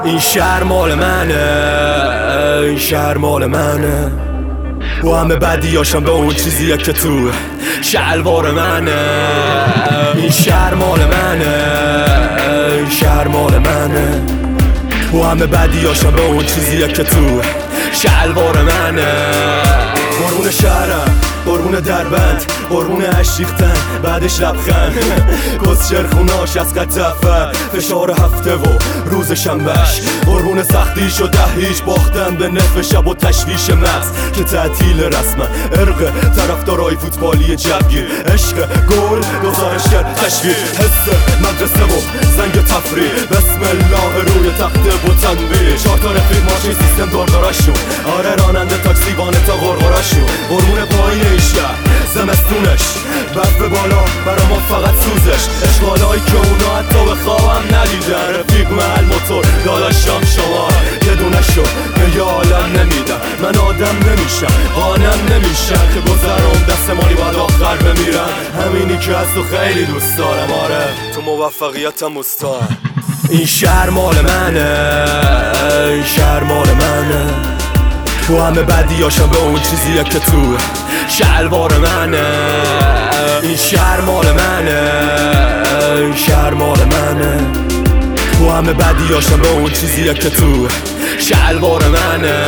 این شهر مال منه، این شهر مال منه و همه بدیاشم به اون چیزیه که تو شلوار منه. این شهر مال منه، این شهر مال منه و همه بدیاشم به اون چیزیه که تو شلوار منه. قربون شهرم، قربون دربند، قربون اشریختن بعدش لبخند کسچر خوناش از قطفه فشار هفته و روز شنبهش. قربون سختیش و هیچ باختن به نصف شب و تشویش مغز که تعطیل رسمن. ارق طرفدارای فوتبالی جبگیر، عشق گل گزارشگر تشویق، حس مدرسه و زنگ تفریح، بسم الله روی تخته و تنبیه. 4 تا رفیق ماشین سیستم داردارشون، آره راننده تاکسی وانه تا غرغرشون. قربون پایین این شهر زمستونش، برف بالا برا ما فقط سوزش. اشغالایی که اونا حتی به خوابم ندیدن. رفیق محل موتور داداشم شما یه دونه شو که یه عالم نمیدم. من آدم نمیشم قانم نمیشم که گذرم دست مالی باید آخر بمیرم. همینی که از تو خیلی دوست دارم، آره تو موفقیتم مستعم. این شهر مال منه، این شهر مال منه و همه بدیاشم به اون چیزیه که تو شلوار منه. این شهر مال منه، این شهر مال منه و همه بدیاشم به اون چیزیه که تو شلوار منه.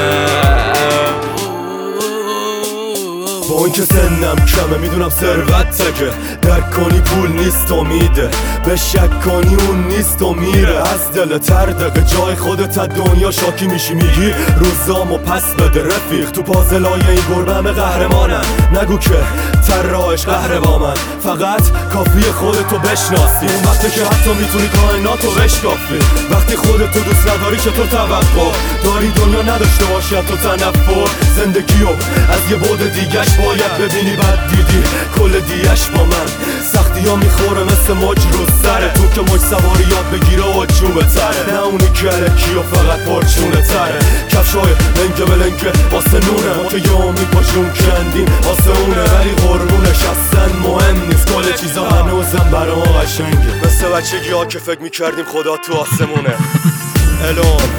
با اینکه سنم کمه میدونم ثروته که درک کنی پول نیست امیده، به شک کنی اون نیست و میره از دل تردقه. جای خودت از دنیا شاکی میشی میگی روزامو پس بده. رفیق تو پازلای این گربه همه قهرمانن، نگو که طراحش قهر با من. فقط کافی خودتو بشناسی، اون وقتی که حتی میتونی کائناتو بشکافی. وقتی خودتو دوست نداری چطور توقع داری دنیا نداشته باشی تو تنفر. زندگیو از یه بعد دیگهش باید ببینی، بعد دیدی کل دیش با من. سختی ها میخوره مثل موج رو سره، تو که موج سواری یاد بگیره و جوبه تره. نه اونی که الکی و فقط پرچونه تره. کفشای لنگه به لنگه واسه نونه، ما که یه امید با جون کندیم واسه اونه. ولی قربونش اصلا مهم نیست، کل چیزا هنوزم برا ما قشنگه. مثل بچگی ها که فکر میکردیم خدا تو آسمونه. الان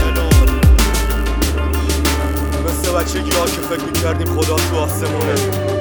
بچگی ها که فکر میکردیم خدا تو آسمونه.